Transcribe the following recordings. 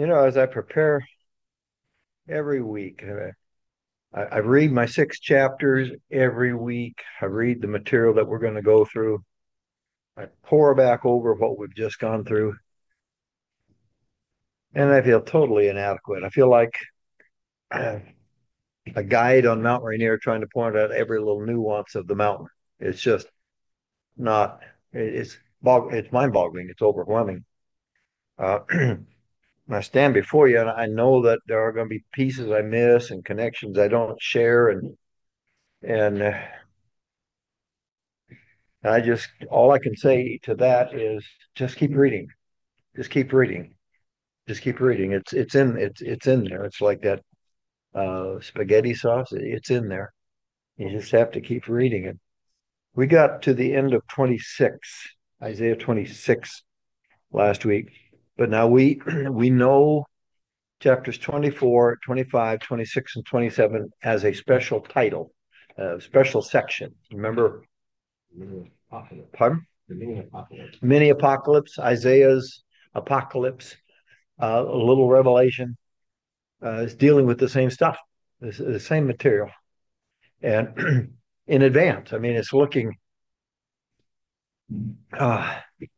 As I prepare every week, I read my 6 chapters every week. I read the material that we're going to go through. I pour back over what we've just gone through, and I feel totally inadequate. I feel like a guide on Mount Rainier trying to point out every little nuance of the mountain. It's just not. It's mind-boggling. It's overwhelming. I stand before you, and I know that there are going to be pieces I miss and connections I don't share, and I just all I can say to that is just keep reading, just keep reading, just keep reading. It's in there. It's like that spaghetti sauce. It's in there. You just have to keep reading it. We got to the end of 26, Isaiah 26 last week, but now we know chapters 24, 25, 26, and 27 as a special title, a special section. Remember? Pardon? The mini apocalypse. Mini apocalypse, Isaiah's apocalypse, a little revelation is dealing with the same stuff, the same material. And in advance, I mean, it's looking, uh,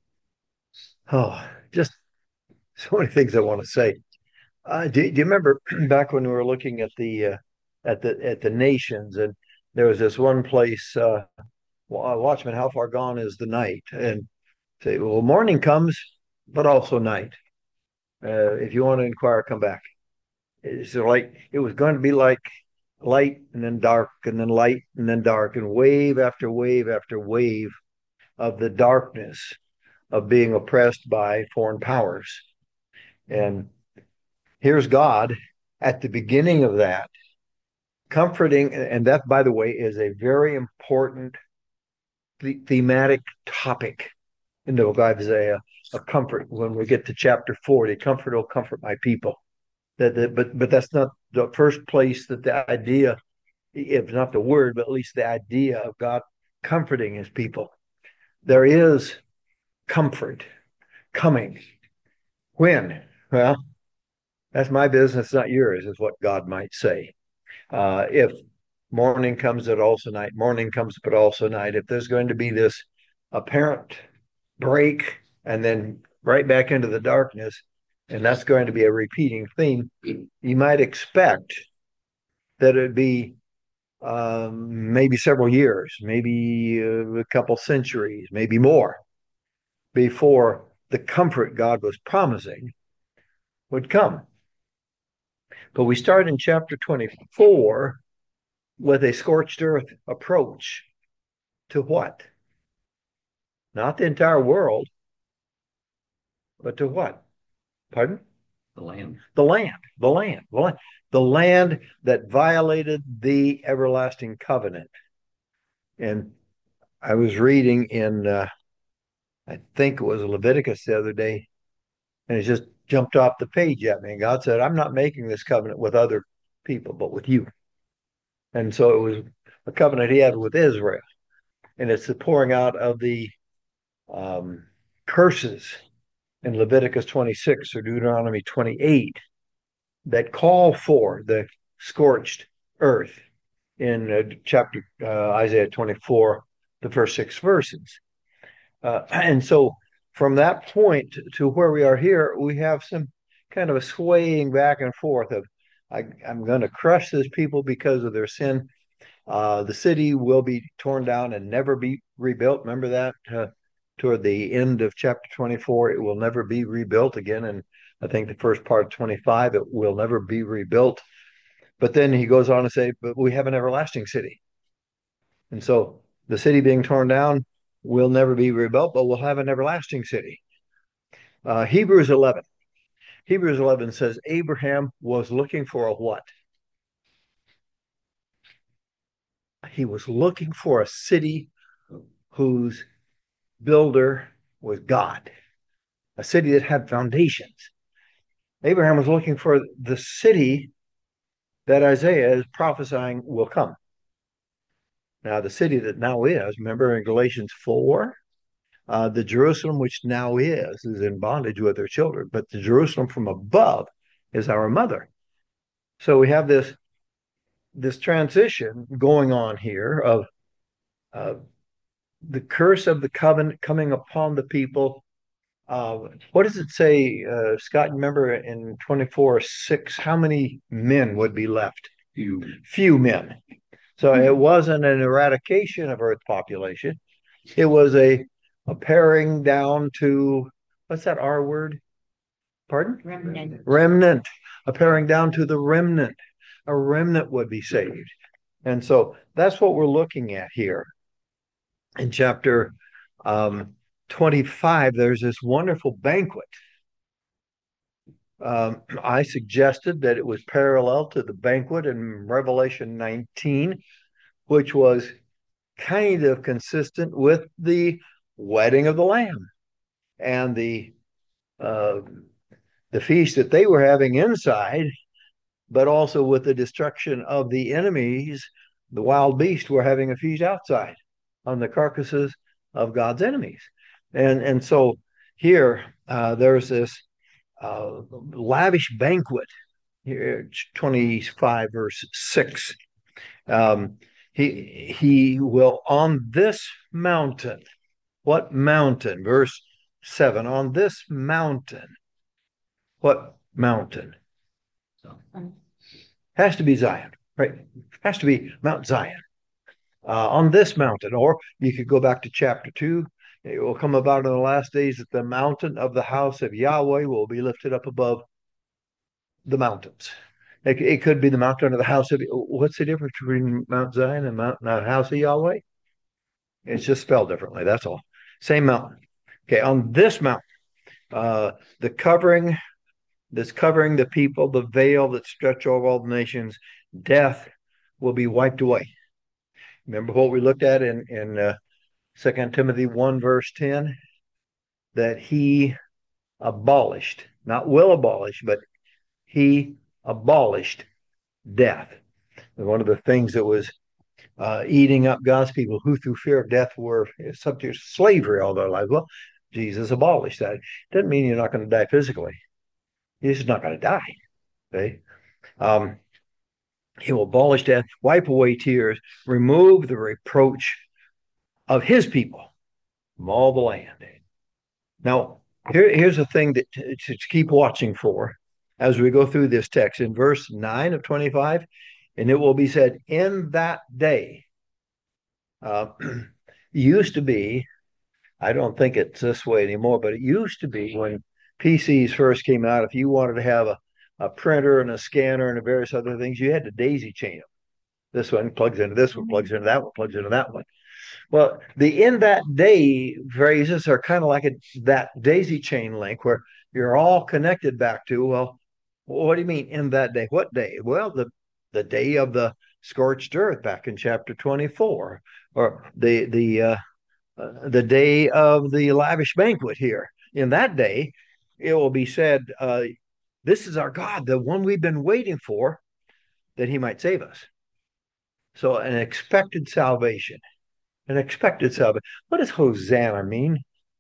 just so many things I want to say. Do you remember back when we were looking at the nations, and there was this one place, Watchman, how far gone is the night? And say, well, morning comes, but also night. If you want to inquire, come back. It's like it was going to be like light and then dark and then light and then dark and wave after wave after wave of the darkness of being oppressed by foreign powers. And here's God at the beginning of that, comforting, and that, by the way, is a very important thematic topic in the book of Isaiah of comfort. When we get to chapter 40, comfort will comfort my people. But that's not the first place that the idea, if not the word, but at least the idea of God comforting his people. There is comfort coming. When? Well, that's my business, not yours, is what God might say. If morning comes, but also night, morning comes, but also night, if there's going to be this apparent break and then right back into the darkness, and that's going to be a repeating theme, you might expect that it'd be maybe several years, maybe a couple centuries, maybe more before the comfort God was promising would come. But we start in chapter 24 with a scorched earth approach to what? Not the entire world, but to what? Pardon? The land. The land, the land, the land, the land that violated the everlasting covenant. And I was reading in, I think it was Leviticus the other day, and it just jumped off the page at me. And God said, I'm not making this covenant with other people, but with you. And so it was a covenant he had with Israel. And it's the pouring out of the um, curses in Leviticus 26 or Deuteronomy 28 that call for the scorched earth in chapter Isaiah 24, the first 6 verses. And so from that point to where we are here, we have some kind of a swaying back and forth of, I'm going to crush this people because of their sin. The city will be torn down and never be rebuilt. Remember that toward the end of chapter 24, it will never be rebuilt again. And I think the first part of 25, it will never be rebuilt. But then he goes on to say, but we have an everlasting city. And so the city being torn down will never be rebuilt, but we'll have an everlasting city. Hebrews 11. Hebrews 11 says Abraham was looking for a what? He was looking for a city whose builder was God, a city that had foundations. Abraham was looking for the city that Isaiah is prophesying will come. Now, the city that now is, remember in Galatians 4, The Jerusalem which now is in bondage with her children, but the Jerusalem from above is our mother. So we have this transition going on here of uh, the curse of the covenant coming upon the people. What does it say, Scott? Remember in 24:6, how many men would be left? Few men. So it wasn't an eradication of Earth population. It was a paring down to, what's that R word? Pardon? Remnant. Remnant. A paring down to the remnant. A remnant would be saved. And so that's what we're looking at here. In chapter 25, there's this wonderful banquet. I suggested that it was parallel to the banquet in Revelation 19, which was kind of consistent with the wedding of the Lamb and uh, the feast that they were having inside, but also with the destruction of the enemies. The wild beasts were having a feast outside on the carcasses of God's enemies. And so here there's this lavish banquet here, 25 verse 6. He will on this mountain. What mountain? Verse 7. On this mountain. What mountain? Has to be Zion, right? Has to be Mount Zion. On this mountain, or you could go back to chapter 2. It will come about in the last days that the mountain of the house of Yahweh will be lifted up above the mountains. It could be the mountain of the house of. What's the difference between Mount Zion and Mount House of Yahweh? It's just spelled differently. That's all. Same mountain. Okay, on this mountain, the covering that's covering the people, the veil that stretch over all the nations, death will be wiped away. Remember what we looked at in 2 Timothy 1, verse 10? That he abolished, not will abolish, but he abolished death. And one of the things that was eating up God's people who through fear of death were subject to slavery all their lives. Well, Jesus abolished that. It doesn't mean you're not going to die physically. You're just not going to die. Okay? He will abolish death, wipe away tears, remove the reproach of his people from all the land. Now, here's a thing that to keep watching for as we go through this text in verse 9 of 25, and it will be said, in that day, used to be, I don't think it's this way anymore, but it used to be when PCs first came out, if you wanted to have a printer and a scanner and various other things, you had to daisy chain them. This one plugs into this one, plugs into that one, plugs into that one. Well, the in that day phrases are kind of like that daisy chain link where you're all connected back to, well, what do you mean in that day? What day? Well, the day of the scorched earth back in chapter 24, or the day of the lavish banquet here. In that day, it will be said, this is our God, the one we've been waiting for, that he might save us. So an expected salvation. An expected salvation. What does Hosanna mean?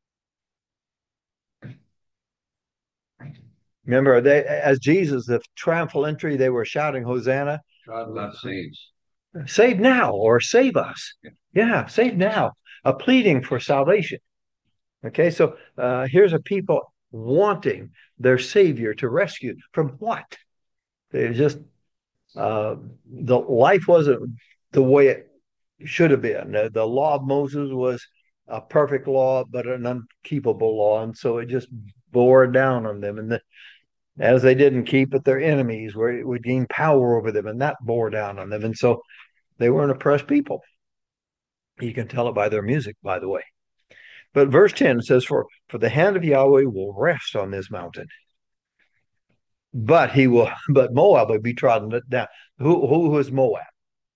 Remember, as Jesus, the triumphal entry, they were shouting, Hosanna. God loves saints. Save now or save us. Yeah, save now. A pleading for salvation. Okay, so here's a people wanting their Savior to rescue from what? They just, the life wasn't the way it should have been. The law of Moses was a perfect law, but an unkeepable law. And so it just bore down on them. And as they didn't keep it, their enemies would gain power over them, and that bore down on them. And so they were an oppressed people. You can tell it by their music, by the way. But verse 10 says, for the hand of Yahweh will rest on this mountain. But Moab will be trodden down. Who was Moab?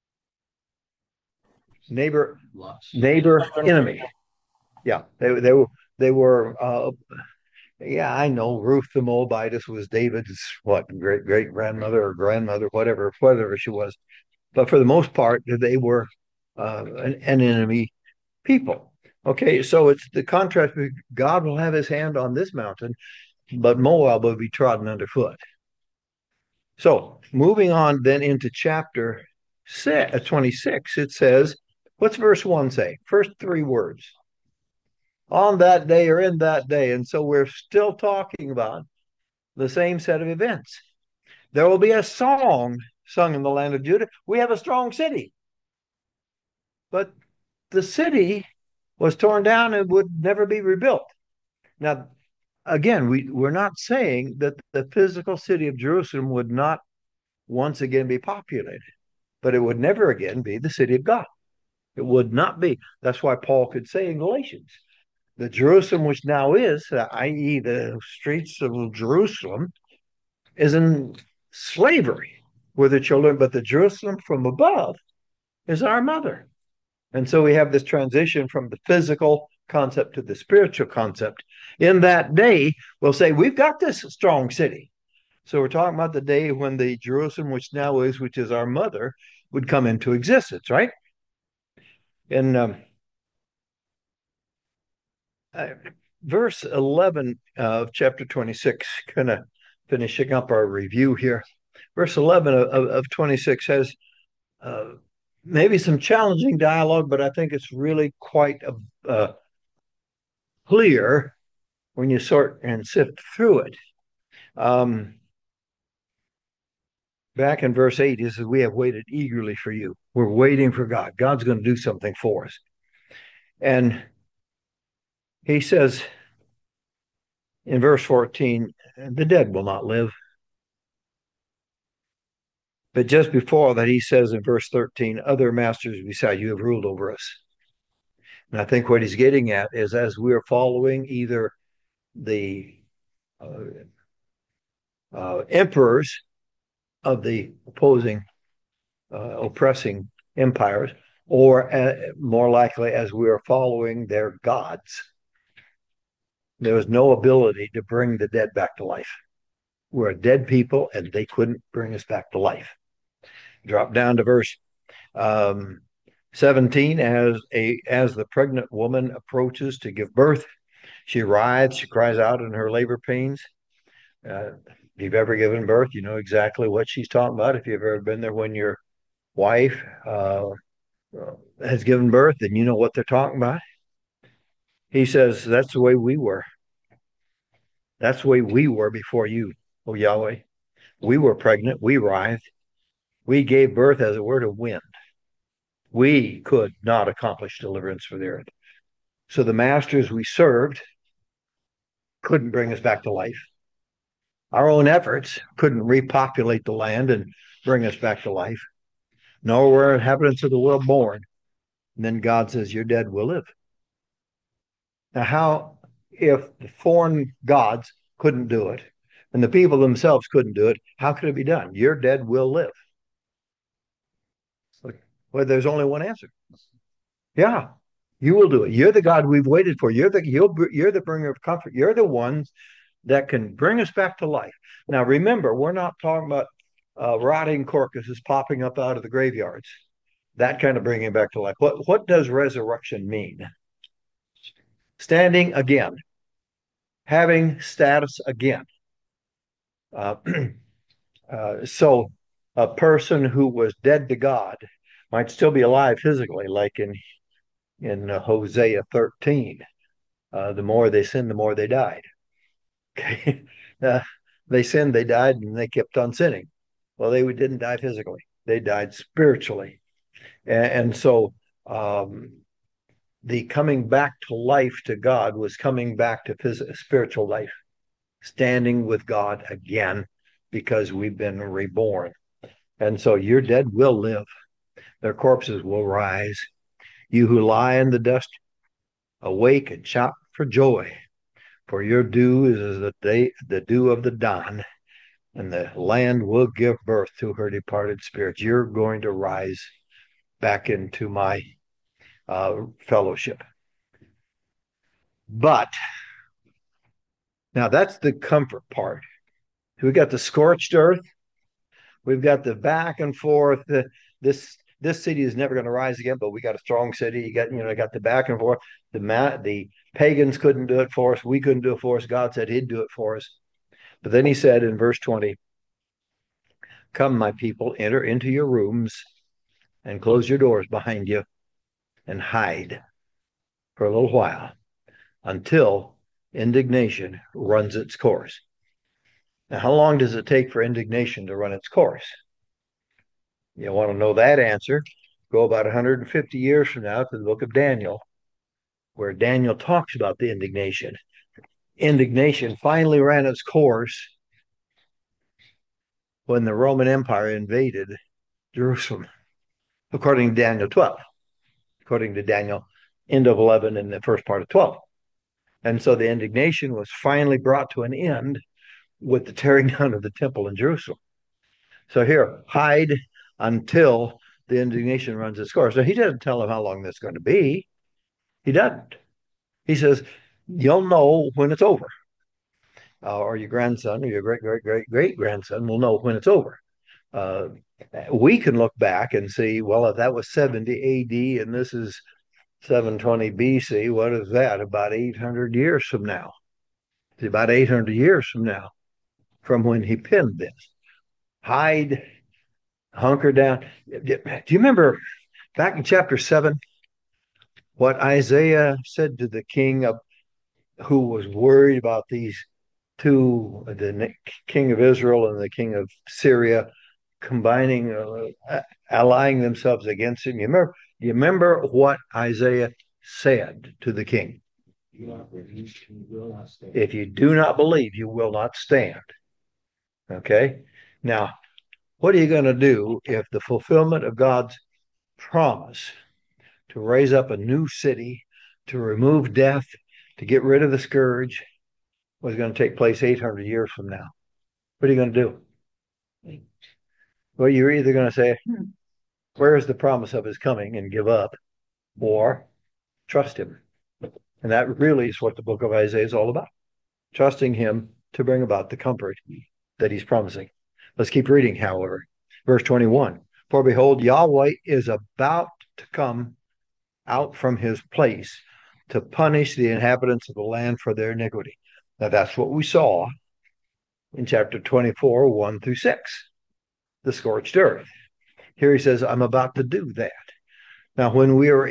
Neighbor, enemy. Yeah, they were yeah, I know Ruth the Moabitess was David's great grandmother or grandmother, whatever she was. But for the most part, they were an enemy people. Okay, so it's the contrast. God will have his hand on this mountain, but Moab will be trodden underfoot. So moving on then into chapter 26, it says, what's verse 1 say? First three words. On that day or in that day. And so we're still talking about the same set of events. There will be a song sung in the land of Judah. We have a strong city. But the city was torn down and would never be rebuilt. Now, again, we're not saying that the physical city of Jerusalem would not once again be populated, but it would never again be the city of God. It would not be. That's why Paul could say in Galatians, the Jerusalem which now is, i.e., the streets of Jerusalem, is in slavery with the children, but the Jerusalem from above is our mother. And so we have this transition from the physical concept to the spiritual concept. In that day, we'll say, we've got this strong city. So we're talking about the day when the Jerusalem, which now is, which is our mother, would come into existence, right? In uh, verse 11 of chapter 26, kind of finishing up our review here. Verse 11 of 26 has uh, maybe some challenging dialogue, but I think it's really quite clear when you sort and sift through it. Back in verse 8, he says, we have waited eagerly for you. We're waiting for God. God's going to do something for us. And he says in verse 14, the dead will not live. But just before that, he says in verse 13, other masters beside you have ruled over us. And I think what he's getting at is as we're following either the emperors of the opposing, oppressing empires, or more likely as we are following their gods, there was no ability to bring the dead back to life. We're a dead people, and they couldn't bring us back to life. Drop down to verse 17. As the pregnant woman approaches to give birth, she writhes, she cries out in her labor pains. If you've ever given birth, you know exactly what she's talking about. If you've ever been there when your wife has given birth, then you know what they're talking about. He says, that's the way we were. That's the way we were before you, O Yahweh. We were pregnant. We writhed. We gave birth, as it were, to wind. We could not accomplish deliverance for the earth. So the masters we served couldn't bring us back to life. Our own efforts couldn't repopulate the land and bring us back to life. Nor were inhabitants of the world born. And then God says, you're dead, we'll live. Now, how, if the foreign gods couldn't do it and the people themselves couldn't do it, how could it be done? You're dead, we'll live. Well, there's only one answer. Yeah, you will do it. You're the God we've waited for. You're the bringer of comfort. You're the ones that can bring us back to life. Now, remember, we're not talking about rotting carcasses popping up out of the graveyards. That kind of bringing back to life. What does resurrection mean? Standing again, having status again. Uh, so a person who was dead to God might still be alive physically, like in Hosea 13. The more they sinned, the more they died. Okay, they sinned, they died, and they kept on sinning. Well, they didn't die physically; they died spiritually, and so the coming back to life to God was coming back to spiritual life, standing with God again, because we've been reborn. And so your dead will live; their corpses will rise. You who lie in the dust, awake and shout for joy, for your dew is the dew of the dawn, and the land will give birth to her departed spirits. You're going to rise back into my fellowship. But now that's the comfort part. We got the scorched earth. We've got the back and forth, this this city is never going to rise again, but we got a strong city. Got the back and forth. The pagans couldn't do it for us. We couldn't do it for us. God said he'd do it for us. But then he said in verse 20, come, my people, enter into your rooms and close your doors behind you and hide for a little while until indignation runs its course. Now, how long does it take for indignation to run its course? You want to know that answer? Go about 150 years from now to the book of Daniel, where Daniel talks about the indignation. Indignation finally ran its course when the Roman Empire invaded Jerusalem, according to Daniel 12, according to Daniel, end of 11 and the first part of 12. And so the indignation was finally brought to an end with the tearing down of the temple in Jerusalem. So here, hide until the indignation runs its course. Now, he doesn't tell them how long that's going to be. He doesn't. He says, you'll know when it's over. Or your grandson or your great grandson will know when it's over. Uh, we can look back and see, well, if that was 70 AD and this is 720 BC, what is that? About 800 years from now. It's about 800 years from now from when he penned this. Hide, hunker down. Do you remember back in chapter 7 what Isaiah said to the king who was worried about these two, the king of Israel and the king of Syria, combining, allying themselves against him? You remember what Isaiah said to the king? If you do not believe, you will not stand. Okay? Now, what are you going to do if the fulfillment of God's promise to raise up a new city, to remove death, to get rid of the scourge was going to take place 800 years from now? What are you going to do? Well, you're either going to say, where is the promise of his coming and give up, or trust him. And that really is what the book of Isaiah is all about, trusting him to bring about the comfort that he's promising. Let's keep reading, however. Verse 21, for behold, Yahweh is about to come out from his place to punish the inhabitants of the land for their iniquity. Now, that's what we saw in chapter 24, 1 through 6, the scorched earth. Here he says, I'm about to do that. Now, when we're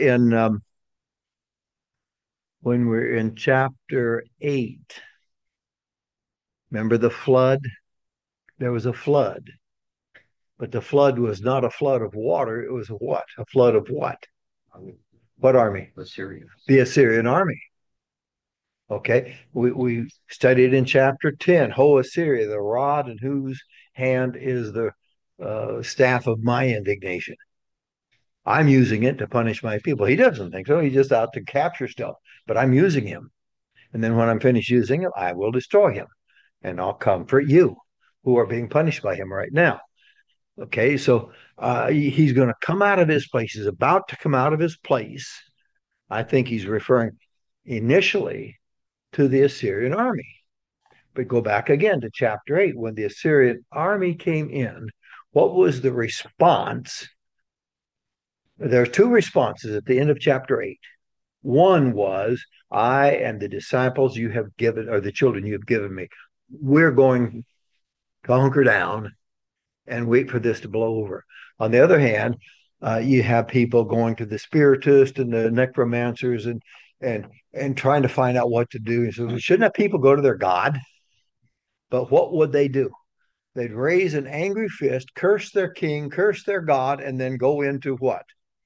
in chapter 8, remember the flood? There was a flood, but the flood was not a flood of water. It was a what? A flood of what? What army? Assyria. The Assyrian army. Okay, we studied in chapter 10, Ho Assyria, the rod in whose hand is the staff of my indignation. I'm using it to punish my people. He doesn't think so. He's just out to capture stuff, but I'm using him. And then when I'm finished using him, I will destroy him, and I'll comfort you who are being punished by him right now. Okay, so he's going to come out of his place. He's about to come out of his place. I think he's referring initially to the Assyrian army. But go back again to chapter 8. When the Assyrian army came in, what was the response? There are two responses at the end of chapter 8. One was, I and the disciples you have given, or the children you have given me, we're going to hunker down and wait for this to blow over. On the other hand, you have people going to the spiritists and the necromancers and trying to find out what to do. So shouldn't that people go to their God? But what would they do? They'd raise an angry fist, curse their king, curse their God, and then go into what?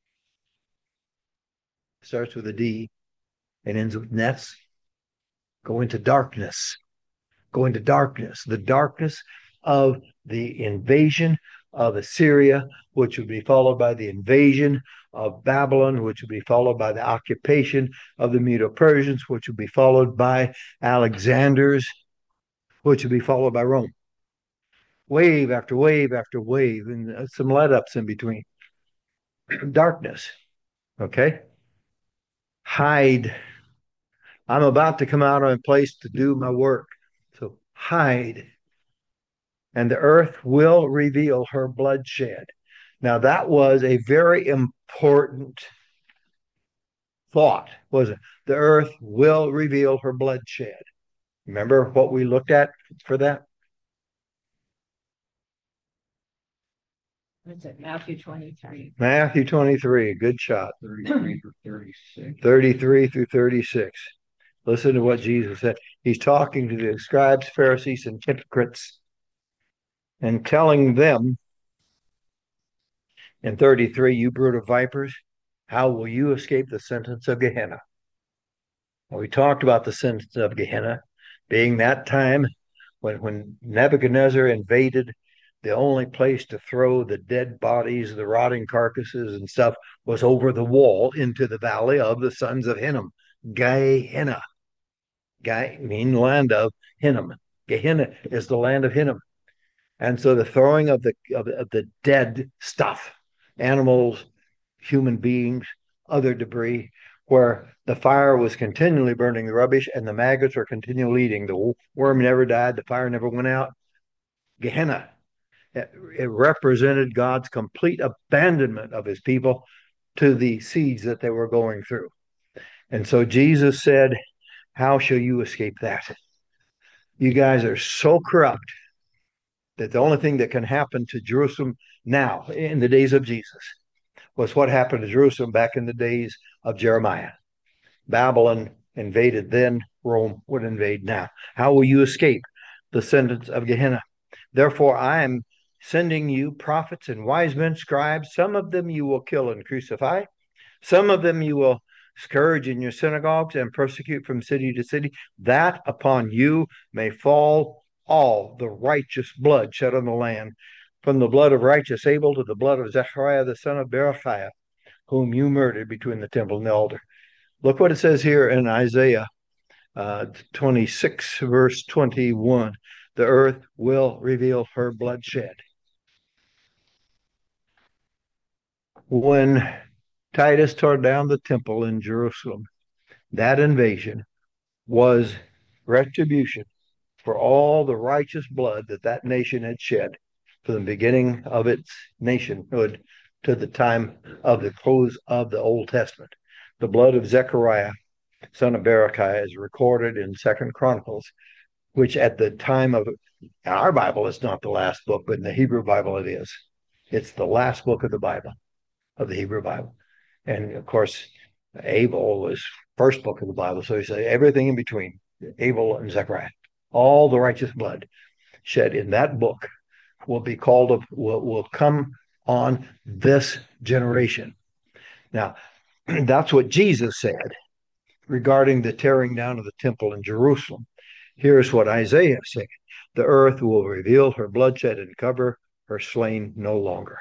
Starts with a D and ends with ness. Go into darkness. Go into darkness. The darkness of the invasion of Assyria, which would be followed by the invasion of Babylon, which would be followed by the occupation of the Medo-Persians, which would be followed by Alexander's, which would be followed by Rome. Wave after wave after wave, and some let-ups in between. Darkness, okay? Hide. I'm about to come out of a place to do my work, so hide. And the earth will reveal her bloodshed. Now, that was a very important thought, was it? The earth will reveal her bloodshed. Remember what we looked at for that? What's it? Matthew 23. Matthew 23, good shot. 33 through 36. 33 through 36. Listen to what Jesus said. He's talking to the scribes, Pharisees, and hypocrites and telling them in 33, you brood of vipers, how will you escape the sentence of Gehenna? Well, we talked about the sentence of Gehenna being that time when Nebuchadnezzar invaded, the only place to throw the dead bodies, the rotting carcasses and stuff was over the wall into the valley of the sons of Hinnom, Gehenna. Guy mean land of Hinnom. Gehenna is the land of Hinnom. And so the throwing of the dead stuff, animals, human beings, other debris, where the fire was continually burning the rubbish and the maggots were continually eating. The worm never died, the fire never went out. Gehenna. It represented God's complete abandonment of his people to the seeds that they were going through. And so Jesus said, how shall you escape that? You guys are so corrupt that the only thing that can happen to Jerusalem now, in the days of Jesus, was what happened to Jerusalem back in the days of Jeremiah. Babylon invaded then, Rome would invade now. How will you escape the sentence of Gehenna? Therefore, I am sending you prophets and wise men, scribes. Some of them you will kill and crucify. Some of them you will scourge in your synagogues and persecute from city to city, that upon you may fall all the righteous blood shed on the land, from the blood of righteous Abel to the blood of Zechariah the son of Berechiah, whom you murdered between the temple and the altar. Look what it says here in Isaiah 26, verse 21. The earth will reveal her bloodshed. When Titus tore down the temple in Jerusalem, that invasion was retribution for all the righteous blood that nation had shed from the beginning of its nationhood to the time of the close of the Old Testament. The blood of Zechariah, son of Berechiah, is recorded in Second Chronicles, which at the time of our Bible is not the last book, but in the Hebrew Bible it is. It's the last book of the Bible, of the Hebrew Bible. And of course, Abel was first book of the Bible. So he said everything in between, Abel and Zechariah, all the righteous blood shed in that book will be called up, will come on this generation. Now, that's what Jesus said regarding the tearing down of the temple in Jerusalem. Here's what Isaiah said. The earth will reveal her bloodshed and cover her slain no longer.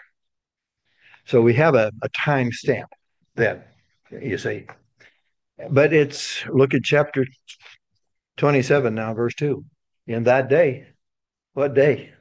So we have a time stamp then, you see. But it's, look at chapter 27 now, verse 2. In that day, what day?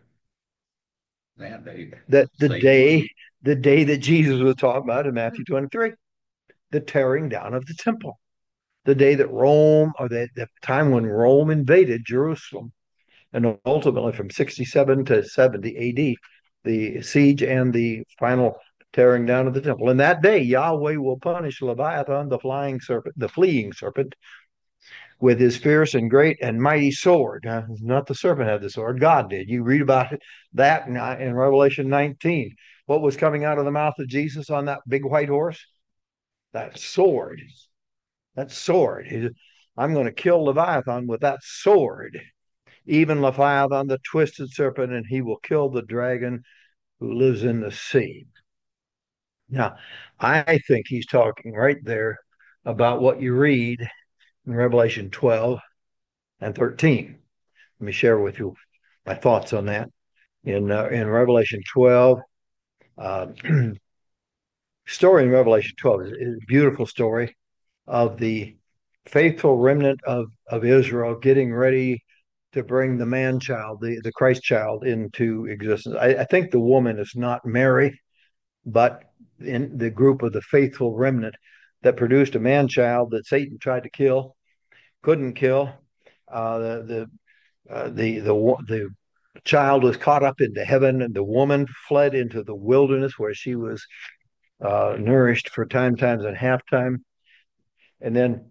That day. That the day that Jesus was talking about in Matthew 23, the tearing down of the temple. The day that Rome, or the time when Rome invaded Jerusalem, and ultimately from 67 to 70 AD, the siege and the final tearing down of the temple. In that day, Yahweh will punish Leviathan, the fleeing serpent, with his fierce and great and mighty sword. Not the serpent had the sword, God did. You read about that in Revelation 19. What was coming out of the mouth of Jesus on that big white horse? That sword. That sword. I'm going to kill Leviathan with that sword. Even Leviathan, the twisted serpent, and he will kill the dragon who lives in the sea. Now, I think he's talking right there about what you read in Revelation 12 and 13. Let me share with you my thoughts on that. In Revelation 12, story in Revelation 12 is a beautiful story of the faithful remnant of Israel getting ready to bring the man child, the Christ child, into existence. I think the woman is not Mary, but in the group of the faithful remnant that produced a man child that Satan tried to kill, couldn't kill. The child was caught up into heaven, and the woman fled into the wilderness where she was nourished for times and half time. And then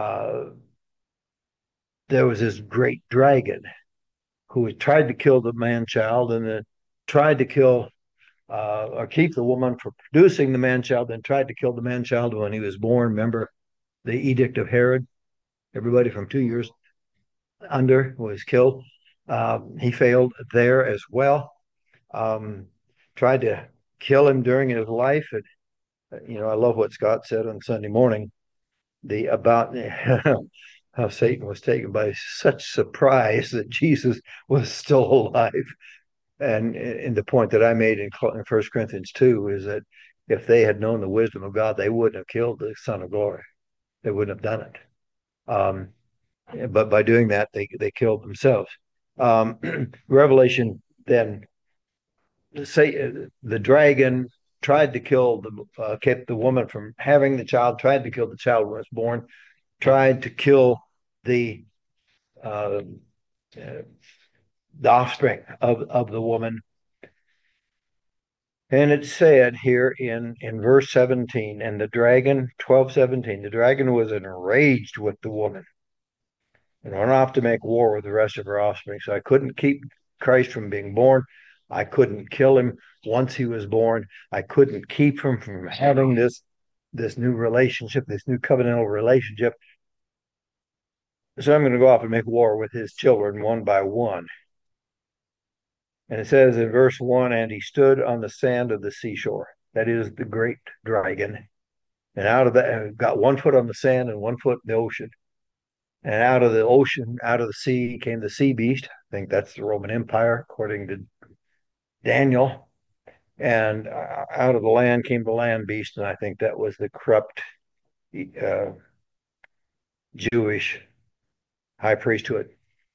there was this great dragon who had tried to kill the man child and then tried to kill or keep the woman from producing the man child, then tried to kill the man child when he was born. Remember the edict of Herod? Everybody from 2 years under was killed. He failed there as well. Tried to kill him during his life. And, I love what Scott said on Sunday morning about how Satan was taken by such surprise that Jesus was still alive. And the point that I made in 1 Corinthians 2 is that if they had known the wisdom of God, they wouldn't have killed the Son of Glory. They wouldn't have done it. But by doing that, they killed themselves. Revelation then say the dragon tried to kill kept the woman from having the child, tried to kill the child when it was born, tried to kill the uh, the offspring of the woman. And it said here in verse 17, and the dragon, 12:17, the dragon was enraged with the woman and went off to make war with the rest of her offspring. So I couldn't keep Christ from being born. I couldn't kill him once he was born. I couldn't keep him from having this new relationship, this new covenantal relationship. So I'm going to go off and make war with his children one by one. And it says in verse 1, and he stood on the sand of the seashore. That is the great dragon. And out of that, got 1 foot on the sand and 1 foot in the ocean. And out of the ocean, out of the sea, came the sea beast. I think that's the Roman Empire, according to Daniel. And out of the land came the land beast. And I think that was the corrupt Jewish high priesthood.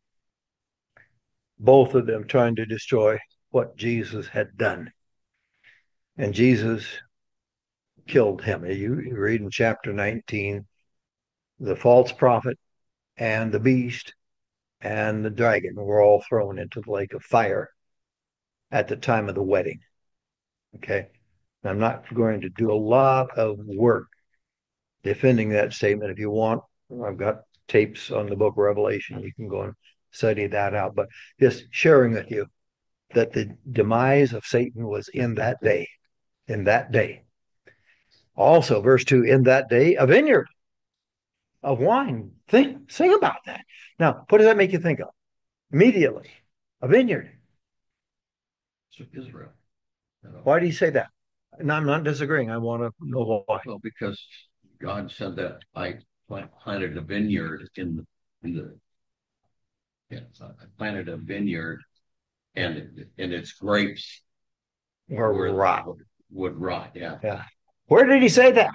Both of them trying to destroy what Jesus had done. And Jesus killed him. You read in chapter 19, the false prophet and the beast and the dragon were all thrown into the lake of fire at the time of the wedding. Okay. I'm not going to do a lot of work defending that statement. If you want, I've got tapes on the book of Revelation. You can go and study that out. But just sharing with you that the demise of Satan was in that day. In that day. Also, verse 2, in that day, a vineyard of wine. Sing about that. Now, what does that make you think of? Immediately, a vineyard. So Israel. Why do you say that? No, I'm not disagreeing. I want to know why. Well, because God said that I planted a vineyard in the I planted a vineyard and its grapes Or rot. Would rot. Yeah. Yeah. Where did he say that?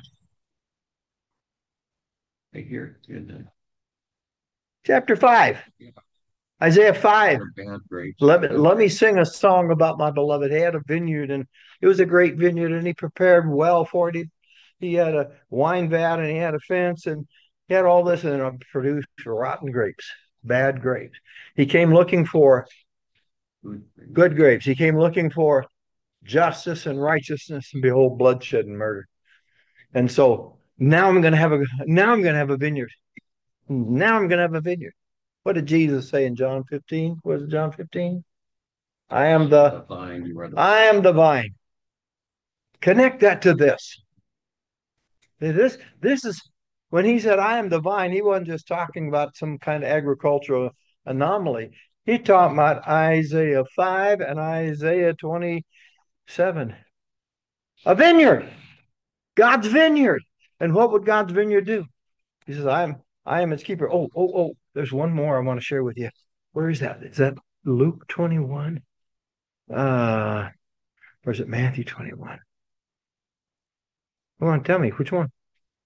Here in Chapter 5. Yeah. Isaiah 5. Bad grapes. Let me sing a song about my beloved. He had a vineyard, and it was a great vineyard, and he prepared well for it. He had a wine vat, and he had a fence, and he had all this, and it produced rotten grapes, bad grapes. He came looking for good grapes. He came looking for justice and righteousness, and behold, bloodshed and murder. And so now I'm going to have a vineyard. Now I'm going to have a vineyard. What did Jesus say in John 15? Was it John 15? I am the vine. Connect that to this. This is when he said, I am the vine, he wasn't just talking about some kind of agricultural anomaly. He talked about Isaiah 5 and Isaiah 27. A vineyard. God's vineyard. And what would God's vineyard do? He says, I am its keeper. Oh, there's one more I want to share with you. Where is that? Is that Luke 21? Or is it Matthew 21? Come on, tell me, which one?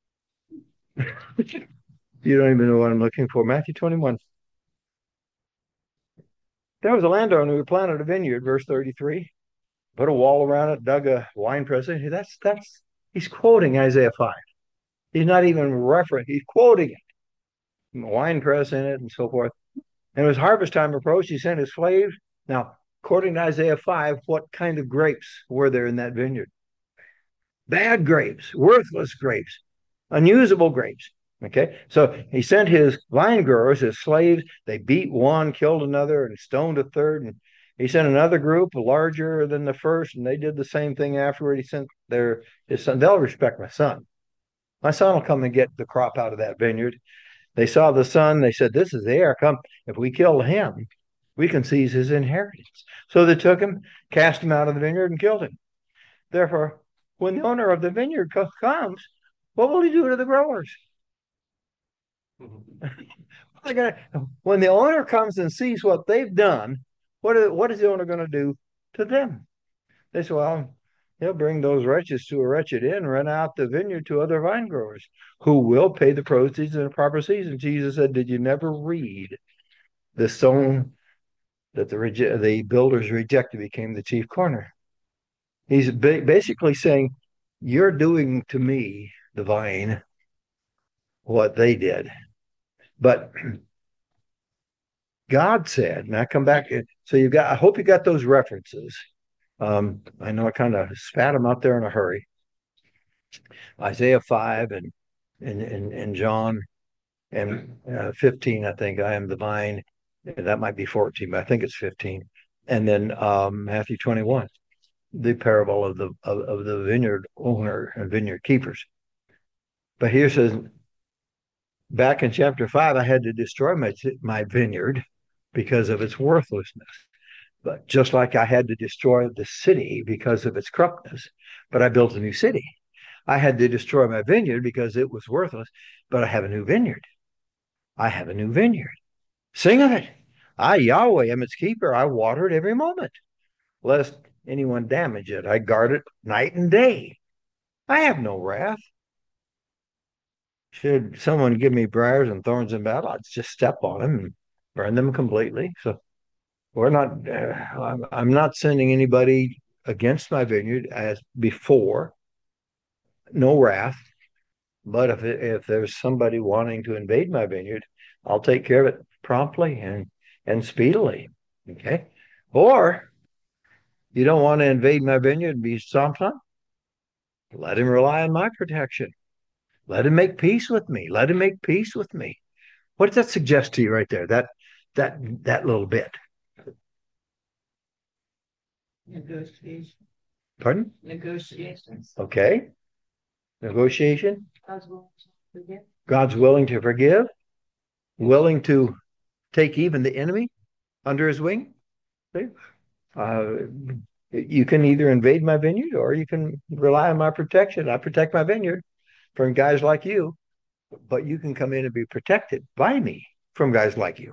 You don't even know what I'm looking for. Matthew 21. There was a landowner who planted a vineyard, verse 33, put a wall around it, dug a wine press. He's quoting Isaiah 5. He's not even referring, he's quoting it. Wine press in it and so forth. And it was harvest time approached. He sent his slaves Now, according to Isaiah 5, what kind of grapes were there in that vineyard? Bad grapes, worthless grapes, unusable grapes. Okay, so he sent his vine growers, his slaves. They beat one, killed another, and stoned a third. And he sent another group larger than the first, and they did the same thing afterward. He sent his son. They'll respect my son. My son will come and get the crop out of that vineyard. They saw the son. They said, "This is the heir. Come, if we kill him, we can seize his inheritance." So they took him, cast him out of the vineyard, and killed him. Therefore, when the owner of the vineyard comes, what will he do to the growers? When the owner comes and sees what they've done, what is the owner going to do to them? They say, well, he'll bring those wretches to a wretched inn, rent out the vineyard to other vine growers who will pay the proceeds in a proper season. Jesus said, did you never read the stone that the builders rejected became the chief corner? He's basically saying, you're doing to me, the vine, what they did. But God said, and I come back, so I hope you got those references. I know I kind of spat them out there in a hurry. Isaiah 5 and John and 15, I think, I am the vine. That might be 14, but I think it's 15. And then Matthew 21, the parable of the vineyard owner and vineyard keepers. But here says, back in chapter 5, I had to destroy my vineyard because of its worthlessness. But just like I had to destroy the city because of its corruptness, but I built a new city. I had to destroy my vineyard because it was worthless, but I have a new vineyard. I have a new vineyard. Sing of it. I, Yahweh, am its keeper. I water it every moment, lest anyone damage it. I guard it night and day. I have no wrath. Should someone give me briars and thorns in battle, I'd just step on them and burn them completely. So we're not, I'm not sending anybody against my vineyard as before. No wrath. But if there's somebody wanting to invade my vineyard, I'll take care of it promptly and speedily. Okay. Or you don't want to invade my vineyard and be stomped on? Let him rely on my protection. Let him make peace with me. Let him make peace with me. What does that suggest to you right there? That little bit. Negotiation. Pardon? Negotiations. Okay. Negotiation. God's willing to forgive. God's willing to forgive, willing to take even the enemy under his wing. Uh, you can either invade my vineyard or you can rely on my protection. I protect my vineyard from guys like you, but you can come in and be protected by me from guys like you.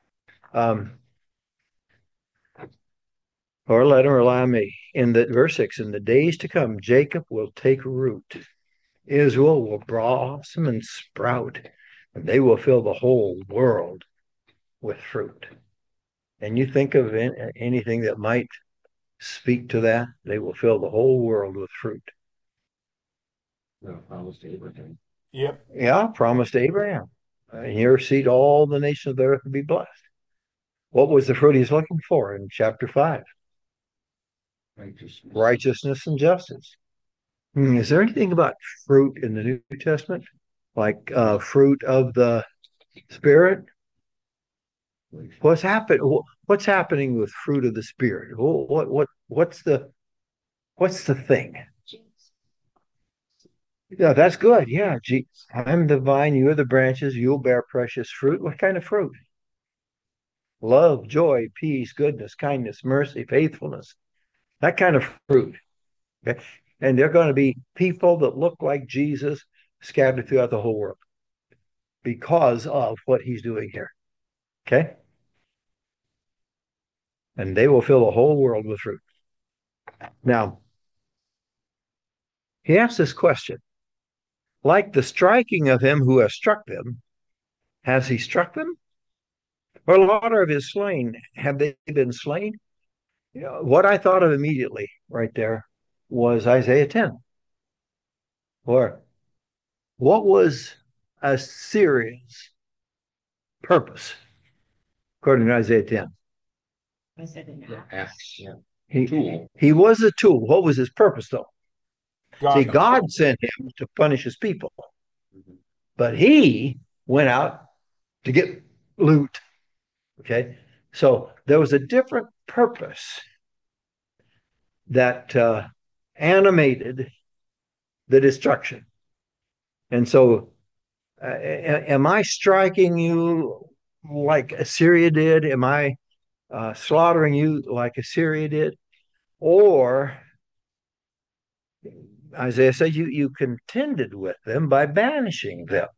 Or let him rely on me. In the verse 6, in the days to come, Jacob will take root. Israel will blossom and sprout, and they will fill the whole world with fruit. And you think of anything that might speak to that, they will fill the whole world with fruit. Promised Abraham. Yep. Yeah, promised Abraham. In your seed, all the nations of the earth will be blessed. What was the fruit he's looking for in chapter 5? Righteousness and justice. Is there anything about fruit in the New Testament? Like fruit of the Spirit? What's happening with fruit of the Spirit? What's the thing? Yeah, that's good. Yeah, I'm the vine, you're the branches, you'll bear precious fruit. What kind of fruit? Love, joy, peace, goodness, kindness, mercy, faithfulness. That kind of fruit. Okay? And they're going to be people that look like Jesus scattered throughout the whole world because of what he's doing here. Okay? And they will fill the whole world with fruit. Now, he asks this question. Like the striking of him who has struck them, has he struck them? Or a lot of his slain, have they been slain? You know, what I thought of immediately right there was Isaiah 10. Or what was Assyria's purpose, according to Isaiah 10? I said an The axe. axe He tool. he was a tool. What was his purpose though? See, God, God sent him to punish his people, Mhm. but he went out to get loot. Okay. So there was a different purpose that animated the destruction. And so, am I striking you like Assyria did? Am I slaughtering you like Assyria did? Or Isaiah says you contended with them by banishing them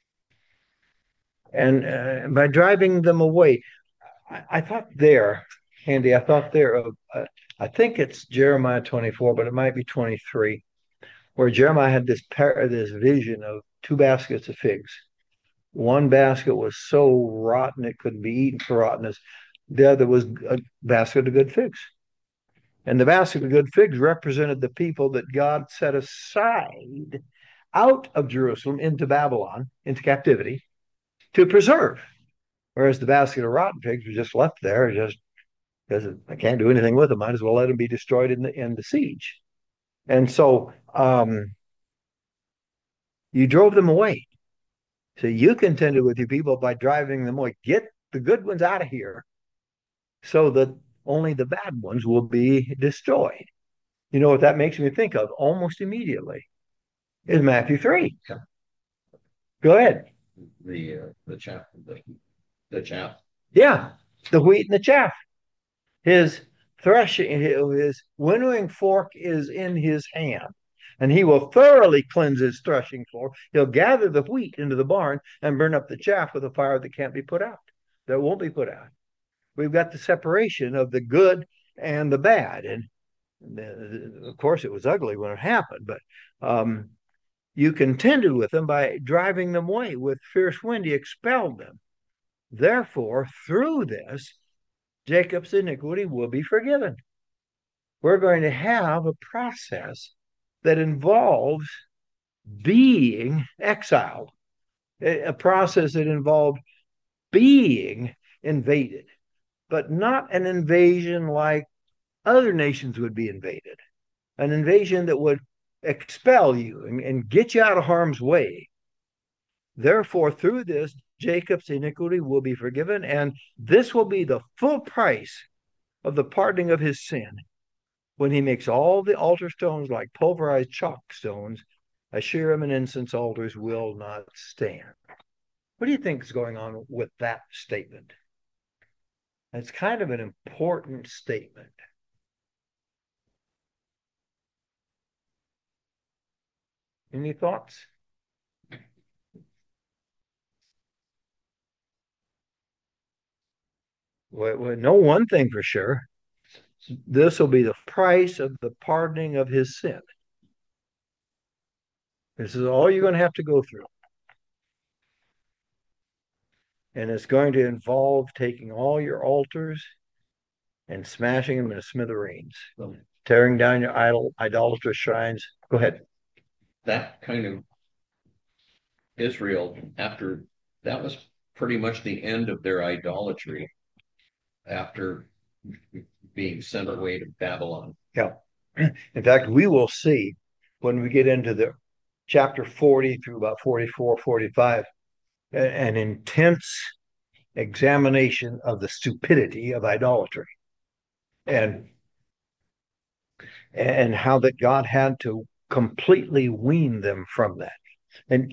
and by driving them away. I thought there, Andy, I thought there of, I think it's Jeremiah 24, but it might be 23, where Jeremiah had this vision of two baskets of figs. One basket was so rotten it couldn't be eaten for rottenness. The other was a basket of good figs. And the basket of good figs represented the people that God set aside out of Jerusalem into Babylon, into captivity, to preserve. Whereas the basket of rotten figs was just left there, just because I can't do anything with them. Might as well let them be destroyed in the siege. And so you drove them away. So you contended with your people by driving them away. Get the good ones out of here so that only the bad ones will be destroyed. You know what that makes me think of almost immediately is Matthew 3. Go ahead. The chaff, the chaff. Yeah, the wheat and the chaff. His threshing, his winnowing fork is in his hand, and he will thoroughly cleanse his threshing floor. He'll gather the wheat into the barn and burn up the chaff with a fire that can't be put out, that won't be put out. We've got the separation of the good and the bad. And of course, it was ugly when it happened, but you contended with them by driving them away. With fierce wind, he expelled them. Therefore, through this, Jacob's iniquity will be forgiven. We're going to have a process that involves being exiled, a process that involved being invaded, but not an invasion like other nations would be invaded, an invasion that would expel you and get you out of harm's way. Therefore, through this, Jacob's iniquity will be forgiven, and this will be the full price of the pardoning of his sin. When he makes all the altar stones like pulverized chalk stones, Asherim and incense altars will not stand. What do you think is going on with that statement? It's kind of an important statement. Any thoughts? Well, know one thing for sure. This will be the price of the pardoning of his sin. This is all you're going to have to go through. And it's going to involve taking all your altars and smashing them into smithereens, tearing down your idolatrous shrines. Go ahead. That kind of Israel, after that was pretty much the end of their idolatry after being sent away to Babylon. Yeah. In fact, we will see when we get into the chapter 40 through about 44, 45, an intense examination of the stupidity of idolatry and how that God had to completely wean them from that. And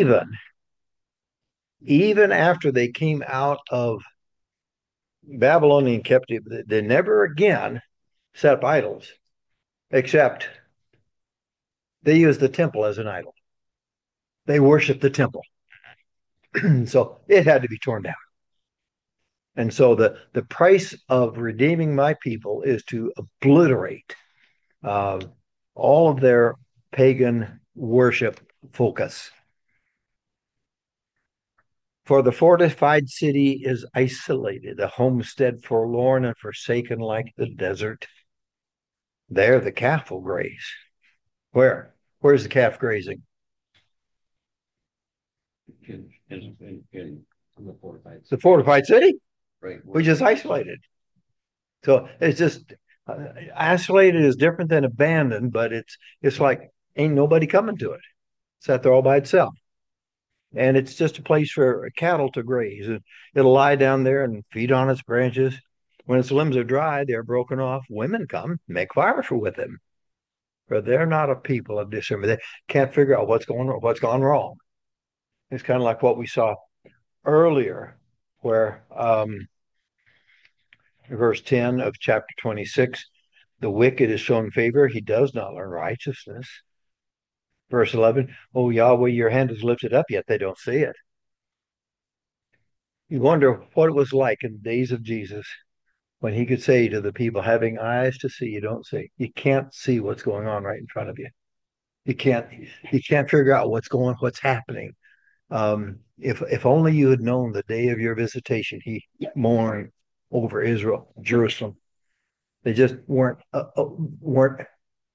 even after they came out of Babylonian captivity, they never again set up idols, except they used the temple as an idol. They worshiped the temple. So it had to be torn down. And so the price of redeeming my people is to obliterate all of their pagan worship focus. For the fortified city is isolated, a homestead forlorn and forsaken like the desert. There the calf will graze. Where? Where's the calf grazing? In the fortified The fortified city, right, which is isolated. So it's just isolated is different than abandoned, but it's like ain't nobody coming to it. It's out there all by itself. And it's just a place for cattle to graze. And it'll lie down there and feed on its branches. When its limbs are dry, they're broken off. Women come, make fire with them. But they're not a people of discernment. They can't figure out what's gone wrong. It's kind of like what we saw earlier, where verse 10 of chapter 26, the wicked is shown favor. He does not learn righteousness. Verse 11, oh, Yahweh, your hand is lifted up, yet they don't see it. You wonder what it was like in the days of Jesus when he could say to the people, having eyes to see, you don't see. You can't see what's going on right in front of you. You can't figure out what's happening. If only you had known the day of your visitation, he mourned over Israel, Jerusalem. They just weren't.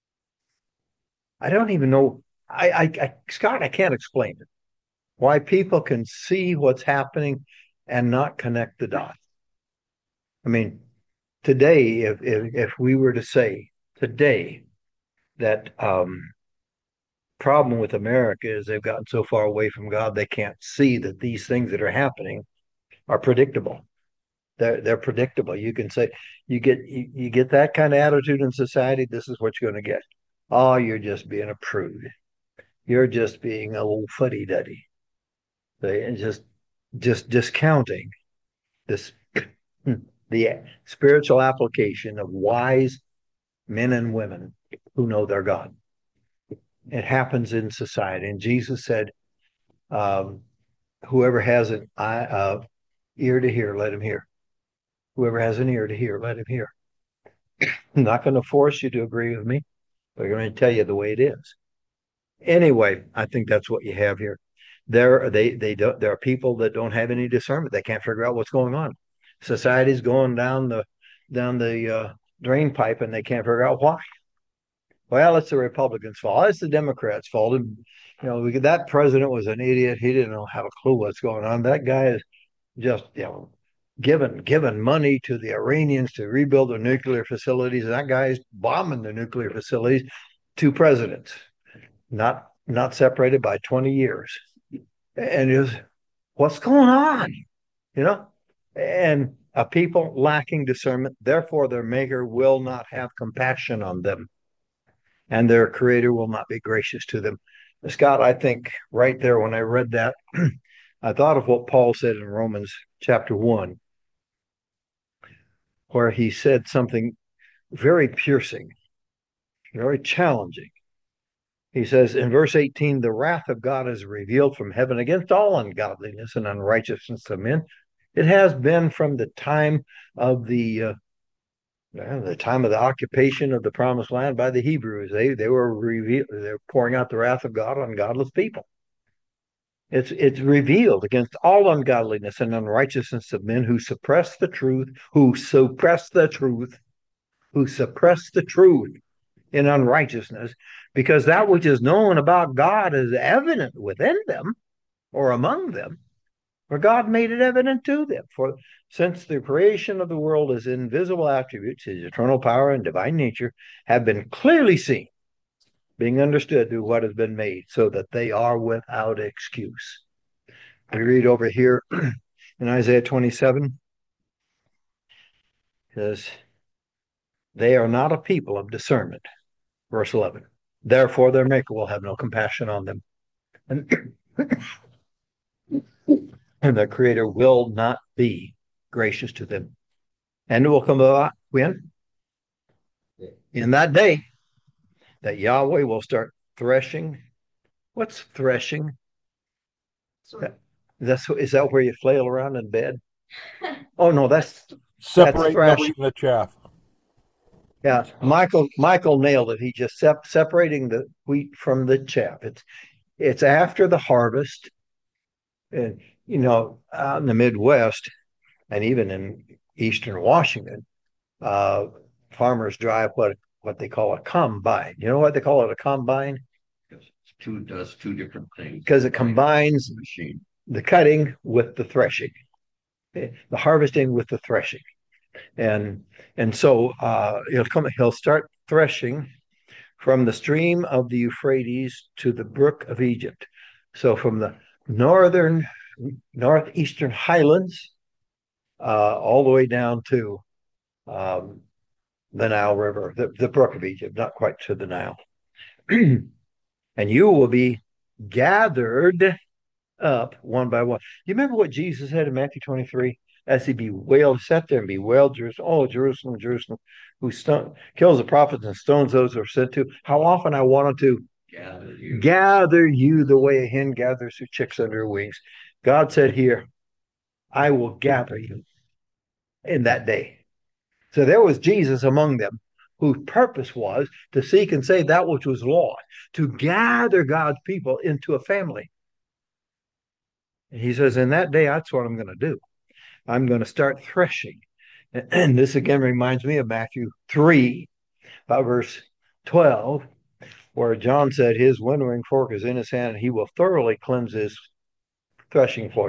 I don't even know. Scott, I can't explain it. Why people can see what's happening and not connect the dots. I mean, today, if we were to say today that problem with America is they've gotten so far away from God they can't see that these things that are happening are predictable. They're predictable. You can say you get that kind of attitude in society, this is what you're going to get. Oh, you're just being a prude. You're just being a little fuddy duddy. They just discounting this the spiritual application of wise men and women who know their God. It happens in society, and Jesus said, "Whoever has an ear to hear, let him hear. Whoever has an ear to hear, let him hear." I'm not going to force you to agree with me, but I'm going to tell you the way it is. Anyway, I think that's what you have here. There are people that don't have any discernment. They can't figure out what's going on. Society's going down the drain pipe, and they can't figure out why. Well, it's the Republicans' fault. It's the Democrats' fault. And, that president was an idiot. He didn't have a clue what's going on. That guy is just, given money to the Iranians to rebuild their nuclear facilities. And that guy's bombing the nuclear facilities. Two presidents, not separated by 20 years. And what's going on? And a people lacking discernment, therefore their maker will not have compassion on them, and their creator will not be gracious to them. Scott, I think right there when I read that, I thought of what Paul said in Romans chapter 1, where he said something very piercing, very challenging. He says in verse 18, the wrath of God is revealed from heaven against all ungodliness and unrighteousness of men. It has been from the time of the occupation of the promised land by the Hebrews. They're pouring out the wrath of God on godless people. It's revealed against all ungodliness and unrighteousness of men who suppress the truth in unrighteousness, because that which is known about God is evident within them or among them, for God made it evident to them. For since the creation of the world, his invisible attributes, his eternal power and divine nature, have been clearly seen, being understood through what has been made, so that they are without excuse. We read over here in Isaiah 27, says, they are not a people of discernment. Verse 11, therefore their maker will have no compassion on them. And the creator will not be gracious to them. And it will come about when? In that day that Yahweh will start threshing. What's threshing? Is that where you flail around in bed? Oh no, that's Separate the thrash. wheat and the chaff. Yeah, Michael nailed it. He just separating the wheat from the chaff. It's after the harvest, and out in the Midwest and even in Eastern Washington, farmers drive what they call a combine. You know what they call it, a combine? Does two different things. Because it combines machine. The cutting with the threshing, the harvesting with the threshing. And so he'll start threshing from the stream of the Euphrates to the brook of Egypt. So from the northeastern highlands all the way down to um, the Nile River, the brook of Egypt, not quite to the Nile. And you will be gathered up one by one. You remember what Jesus said in Matthew 23? As he bewailed, sat there and bewailed Jerusalem, oh, Jerusalem, Jerusalem, who kills the prophets and stones those who are sent to. How often I wanted to gather you the way a hen gathers her chicks under her wings. God said here, I will gather you in that day. So there was Jesus among them, whose purpose was to seek and save that which was lost, to gather God's people into a family. And he says, in that day, that's what I'm going to do. I'm going to start threshing. And this again reminds me of Matthew 3, about verse 12, where John said his winnowing fork is in his hand, and he will thoroughly cleanse his threshing floor.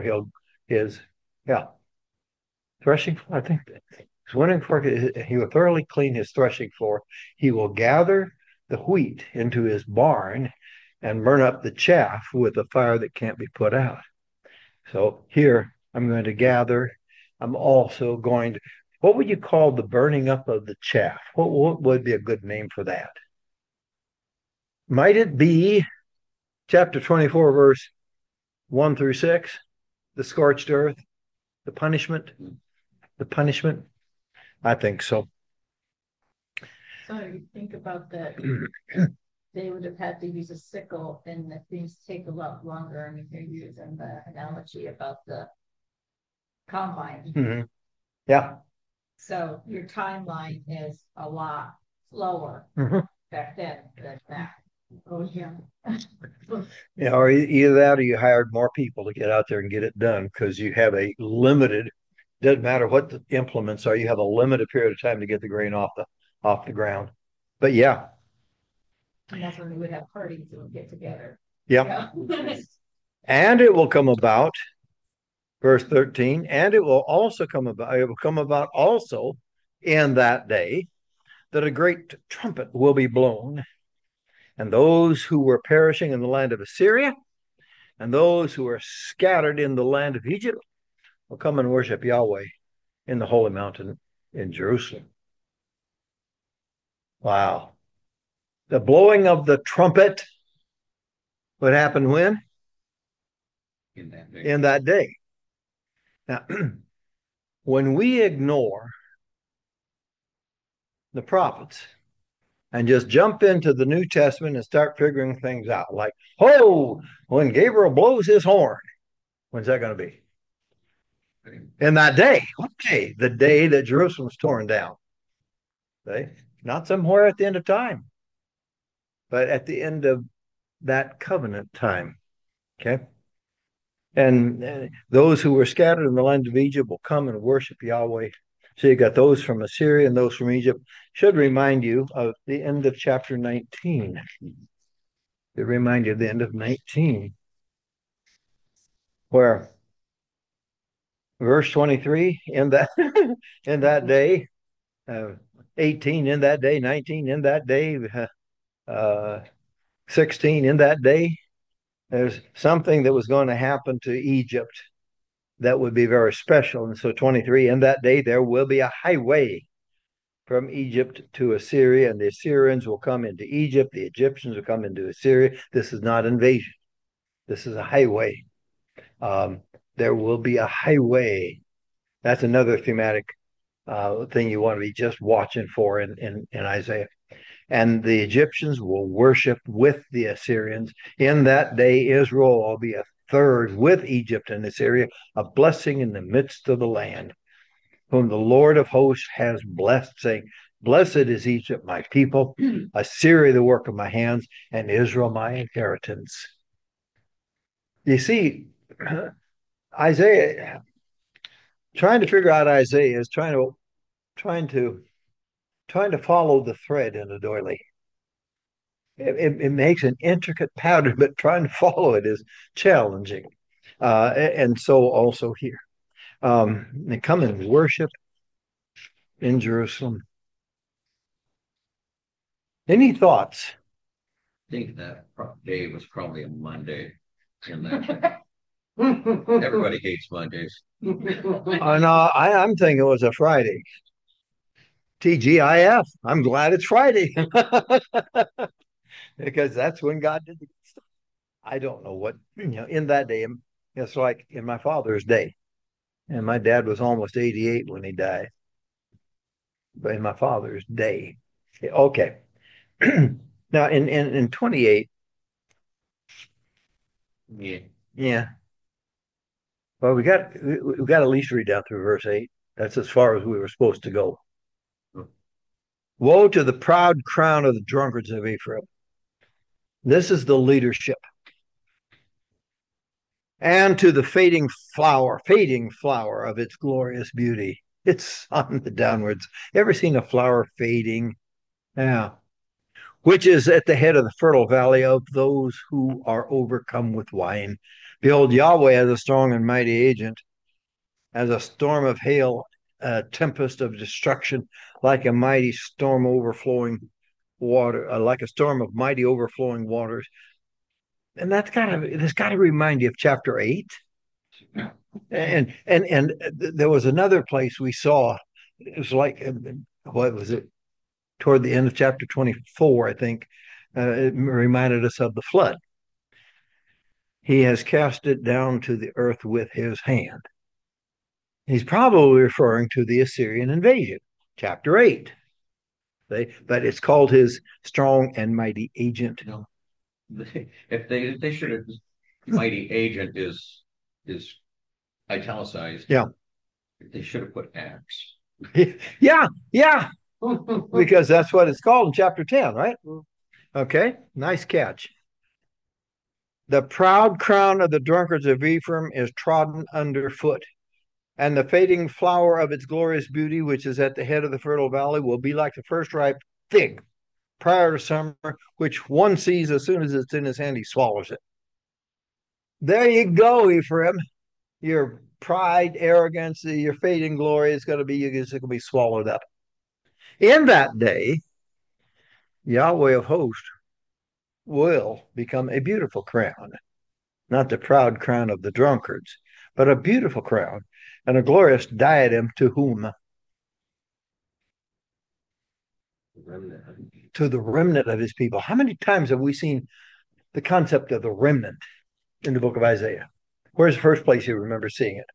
Threshing floor, I think. His winnowing fork, he will thoroughly clean his threshing floor. He will gather the wheat into his barn and burn up the chaff with a fire that can't be put out. So here I'm going to gather. I'm also going to, what would you call the burning up of the chaff? What would be a good name for that? Might it be chapter 24, verse 1 through 6, the scorched earth, the punishment? The punishment? I think so. So you think about that, they would have had to use a sickle, and that things take a lot longer. I mean, they're using the analogy about the combine. Mm-hmm. Yeah. So your timeline is a lot slower back then than that. Oh, yeah. Or either that or you hired more people to get out there and get it done because you have a limited, doesn't matter what the implements are, you have a limited period of time to get the grain off the ground. But yeah. And that's when we would have parties and we'd get together. Yeah. And it will come about, verse 13, and it will come about also in that day that a great trumpet will be blown, and those who were perishing in the land of Assyria and those who are scattered in the land of Egypt will come and worship Yahweh in the holy mountain in Jerusalem. Wow. The blowing of the trumpet would happen when? In that day. In that day. Now, when we ignore the prophets and just jump into the New Testament and start figuring things out, like, oh, when Gabriel blows his horn, when's that going to be? In that day. Okay, the day that Jerusalem's torn down. Okay? Not somewhere at the end of time, but at the end of that covenant time. Okay? And those who were scattered in the land of Egypt will come and worship Yahweh. So you got those from Assyria and those from Egypt. Should remind you of the end of chapter 19. It remind you of the end of 19, where verse 23, in that in that day, 18 in that day, 19 in that day, 16 in that day. There's something that was going to happen to Egypt that would be very special. And so 23, in that day, there will be a highway from Egypt to Assyria, and the Assyrians will come into Egypt. The Egyptians will come into Assyria. This is not invasion. This is a highway. There will be a highway. That's another thematic thing you want to be just watching for in Isaiah. And the Egyptians will worship with the Assyrians. In that day, Israel will be a third with Egypt and Assyria, a blessing in the midst of the land, whom the Lord of hosts has blessed, saying, blessed is Egypt, my people, Assyria, the work of my hands, and Israel, my inheritance. You see, Isaiah, trying to figure out Isaiah is trying to follow the thread in a doily. It makes an intricate pattern, but trying to follow it is challenging. And so also here. They come and worship in Jerusalem. Any thoughts? I think that day was probably a Monday. And that everybody hates Mondays. No, I'm thinking it was a Friday. TGIF. I'm glad it's Friday because that's when God did the stuff. I don't know what, in that day, it's like in my father's day. And my dad was almost 88 when he died. But in my father's day. Okay. Now in 28, Yeah. yeah. Well, we got to at least read down through verse 8. That's as far as we were supposed to go. Woe to the proud crown of the drunkards of Ephraim. This is the leadership. And to the fading flower of its glorious beauty. It's on the downwards. Ever seen a flower fading? Yeah. Which is at the head of the fertile valley of those who are overcome with wine. Behold, Yahweh as a strong and mighty agent, as a storm of hail, a tempest of destruction, like a mighty storm overflowing water, like a storm of mighty overflowing waters. And that's got to remind you of chapter 8. And there was another place we saw. It was like, what was it? Toward the end of chapter 24, I think. It reminded us of the flood. He has cast it down to the earth with his hand. He's probably referring to the Assyrian invasion, chapter 8. But it's called his strong and mighty agent. No. If they should have, mighty agent is italicized. Yeah. They should have put axe. Yeah, because that's what it's called in chapter 10, right? Okay, nice catch. The proud crown of the drunkards of Ephraim is trodden underfoot, and the fading flower of its glorious beauty, which is at the head of the fertile valley, will be like the first ripe fig prior to summer, which one sees as soon as it's in his hand, he swallows it. There you go, Ephraim. Your pride, arrogance, your fading glory is going to be swallowed up. In that day, Yahweh of hosts will become a beautiful crown, not the proud crown of the drunkards, but a beautiful crown and a glorious diadem to whom? To the remnant of his people. How many times have we seen the concept of the remnant in the book of Isaiah? Where's the first place you remember seeing it?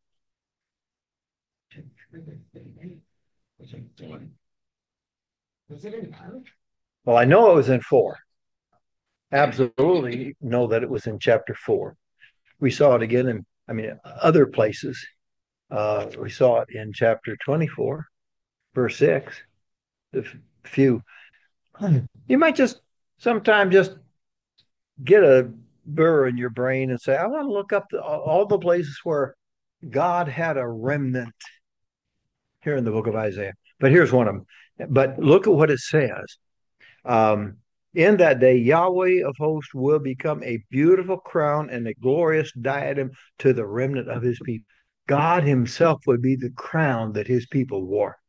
Was it in 9? Well, I know it was in 4. Absolutely know that it was in chapter 4. We saw it again in, other places. We saw it in chapter 24, verse 6. A few. You might just sometimes just get a burr in your brain and say, I want to look up all the places where God had a remnant here in the book of Isaiah. But here's one of them. But look at what it says. In that day, Yahweh of hosts will become a beautiful crown and a glorious diadem to the remnant of his people. God himself would be the crown that his people wore.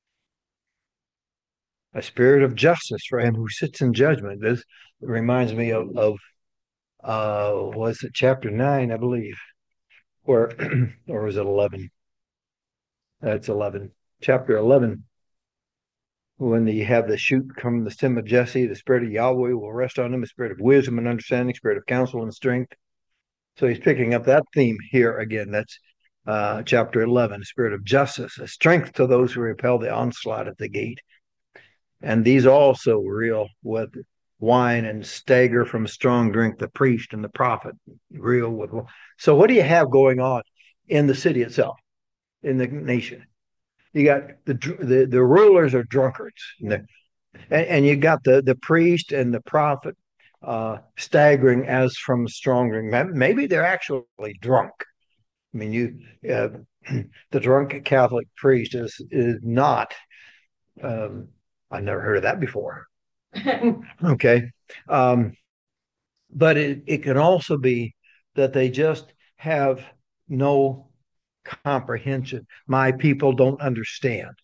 A spirit of justice for him who sits in judgment. This reminds me of was it chapter 9, I believe, where, or was it 11? That's 11. Chapter 11, when you have the shoot from the stem of Jesse, the spirit of Yahweh will rest on him, a spirit of wisdom and understanding, spirit of counsel and strength. So he's picking up that theme here again. That's chapter 11, spirit of justice, a strength to those who repel the onslaught at the gate. And these also reel with wine and stagger from strong drink, the priest and the prophet reel with. So what do you have going on in the city itself, in the nation? You got the rulers are drunkards, and you got the priest and the prophet staggering as from strong drink. Maybe they're actually drunk. I mean, the drunk Catholic priest is not. I've never heard of that before. Okay. But it can also be that they just have no comprehension. My people don't understand.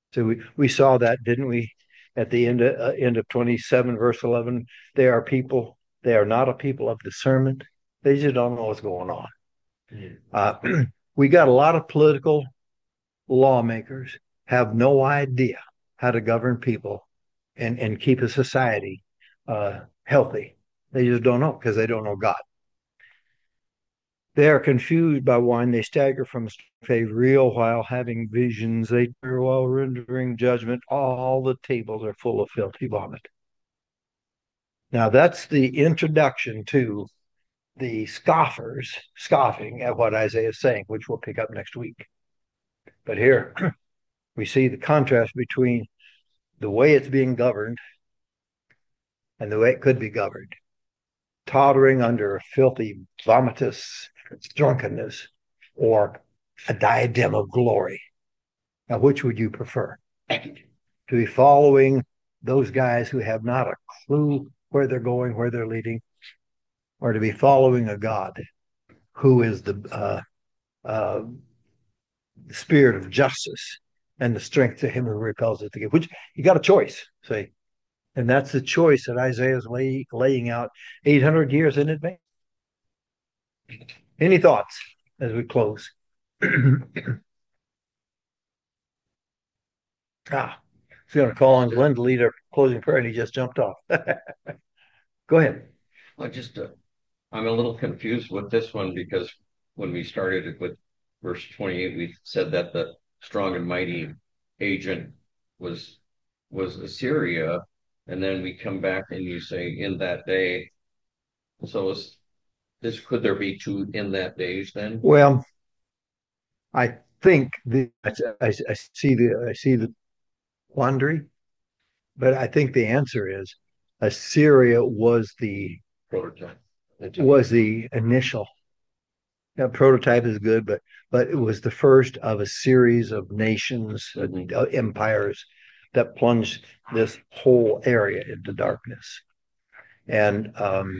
So we saw that, didn't we? At the end of 27, verse 11, they are people. They are not a people of discernment. They just don't know what's going on. We got a lot of political lawmakers have no idea how to govern people and keep a society healthy. They just don't know because they don't know God. They are confused by wine. They stagger from faith real while having visions. They while rendering judgment. All the tables are full of filthy vomit. Now that's the introduction to the scoffers scoffing at what Isaiah is saying, which we'll pick up next week. But here we see the contrast between the way it's being governed and the way it could be governed, tottering under filthy, vomitous drunkenness or a diadem of glory. Now, which would you prefer? To be following those guys who have not a clue where they're going, where they're leading, or to be following a God who is the spirit of justice and the strength to him who repels it to give? Which you got a choice, see? And that's the choice that Isaiah is laying out 800 years in advance. Any thoughts as we close? I was going to call on Glenn to lead our closing prayer, and he just jumped off. Go ahead. Well, I'm a little confused with this one because when we started it with verse 28, we said that the strong and mighty agent was Assyria, and then we come back and you say in that day. So could there be two in that days then? Well, I think I see the quandary, but I think the answer is Assyria was the Prototype. initial. Prototype is good, but it was the first of a series of nations, empires that plunged this whole area into darkness. And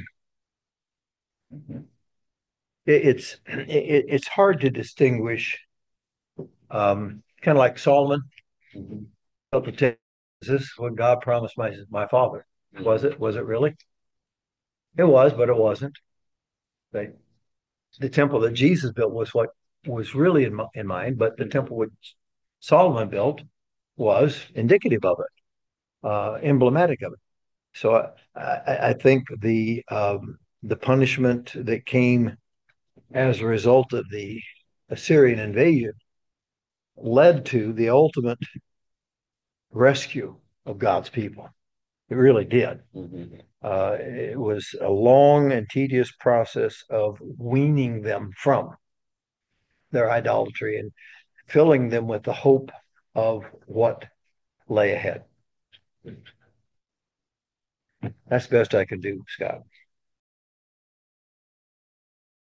it's hard to distinguish. Kind of like Solomon. Mhm. Is this what God promised my father? Was it? Was it really? It was, but it wasn't. Right? The temple that Jesus built was what was really in mind, but the temple which Solomon built was indicative of it, emblematic of it. So I think the punishment that came as a result of the Assyrian invasion led to the ultimate rescue of God's people. It really did. Mm-hmm. It was a long and tedious process of weaning them from their idolatry and filling them with the hope of what lay ahead. That's the best I can do, Scott.